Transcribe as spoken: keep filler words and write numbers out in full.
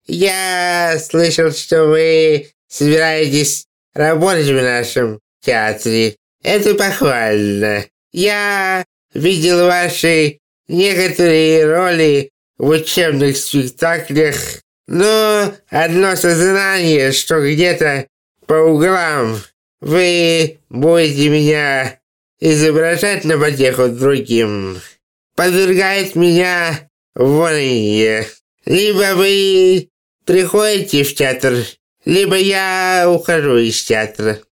Я слышал, что вы собираетесь работать в нашем театре. Это похвально. Я видел ваши некоторые роли в учебных спектаклях, но одно сознание, что где-то по углам вы будете меня изображать на потеху другим, подвергает меня волнению. Либо вы приходите в театр, либо я ухожу из театра.